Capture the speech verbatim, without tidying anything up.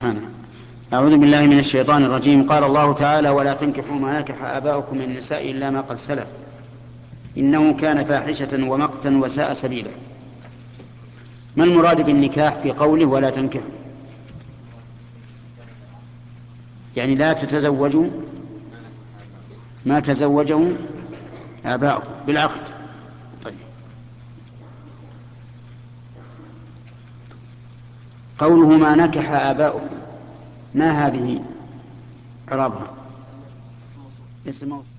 أعوذ بالله من الشيطان الرجيم. قال الله تعالى: ولا تنكحوا ما نكح آباؤكم من النساء إلا ما قد سلف إنه كان فاحشة ومقتا وساء سبيلا. ما المراد بالنكاح في قوله ولا تنكحوا؟ يعني لا تتزوجوا ما تزوجه آباؤكم بالعقد. طيب. قوله ما نكح آباؤكم، ما هذه إعرابها؟ اسم موصول.